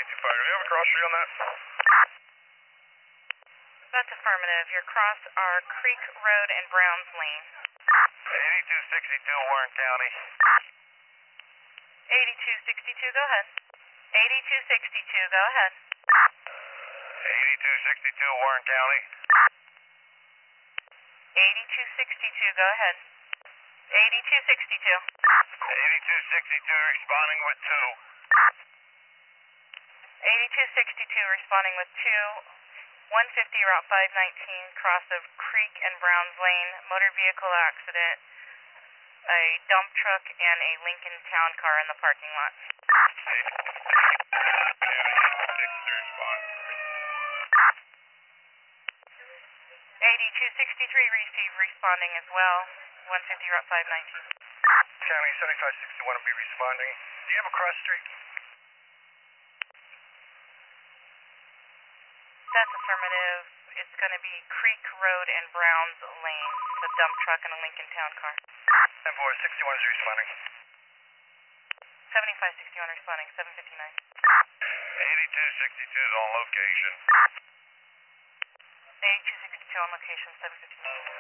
8225. Do we have a cross street on that? That's affirmative. Your cross are Creek Road and Browns Lane. 8262 Warren County. 8262, go ahead. 8262, go ahead. 8262 Warren County. 8262, go ahead. 8262. 8262 responding with 2. 8262 responding with 2. 150 Route 519, cross of Creek and Browns Lane, motor vehicle accident, a dump truck and a Lincoln Town car in the parking lot. 8263 receive responding as well, 150 Route 519. County 7561 will be responding. Do you have a cross street? That's affirmative. It's going to be Creek Road and Browns Lane, the dump truck and a Lincoln Town car. 10-4, 61 is responding. 7561 responding, 759. 8262 is on location. 8262 on location, 759.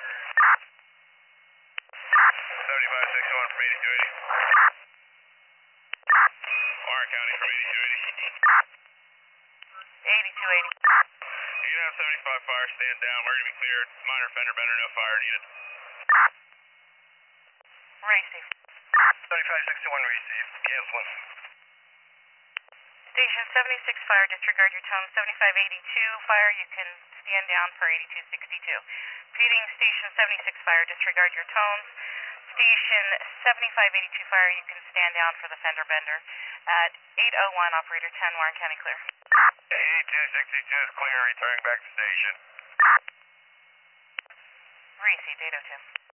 7561 from 8280. Warren County from 8280. 8280. You can have 75 fire, stand down. We're going to be cleared. Minor fender bender, no fire needed. Receive. 7561 receive. Canceling. Station 76 fire, disregard your tone. 7582 fire, you can stand down for 8262. Repeating, station 76 fire, disregard your tones. Station 7582 fire, you can stand down for the fender bender. At 801, operator 10, Warren County clear. 8262 is clear, returning back to station. Receive, 802.